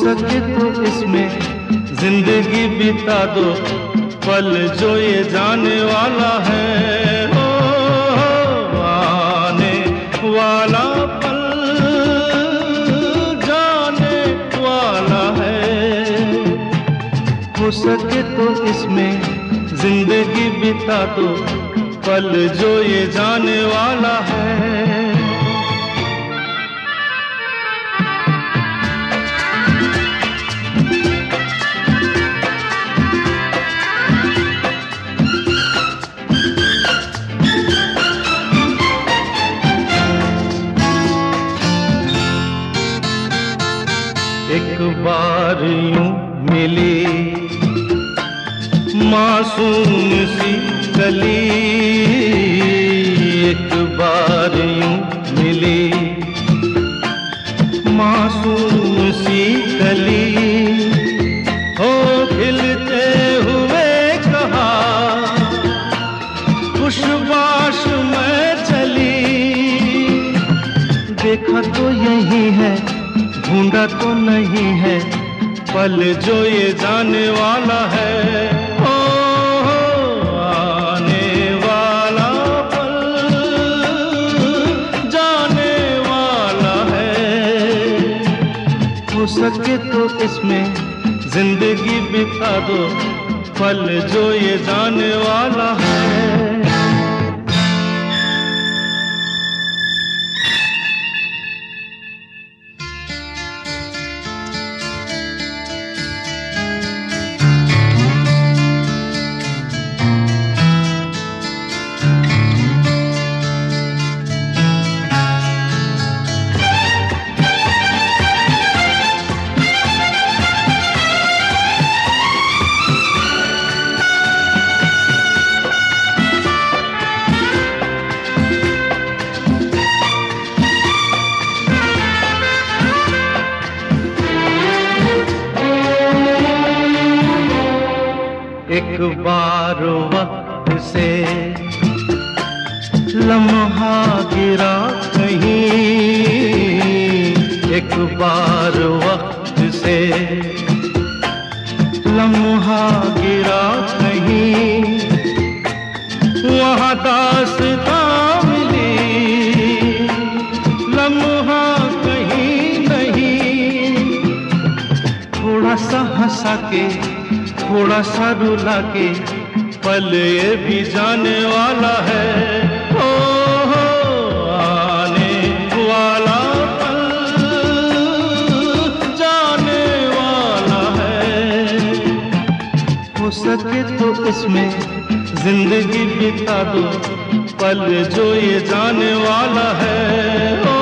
सके तो इसमें जिंदगी बिता दो, पल जो ये जाने वाला है। हो आने वाला पल जाने वाला है। हो सके तो इसमें जिंदगी बिता दो, पल जो ये जाने वाला है। एक बार यूं मिली मासूम सी गली, एक बार यूं मिली मासूम सी गली। हो खिलते हुए कहा खुशबाश में चली, देखा तो यही है ढूंढा तो नहीं है, पल जो ये जाने वाला है। ओ आने वाला पल जाने वाला है। हो सके तो इसमें जिंदगी बिता दो, पल जो ये जाने वाला है। एक बार वक्त से लम्हा गिरा कहीं, एक बार वक्त से लम्हा गिरा कहीं, वहाँ दास्तां मिली लम्हा कहीं नहीं। थोड़ा सा हंसा के थोड़ा सा रुला के, पल ये भी जाने वाला है। हो आने वाला पल जाने वाला है। हो सके तो इसमें जिंदगी बिता दो, पल जो ये जाने वाला है।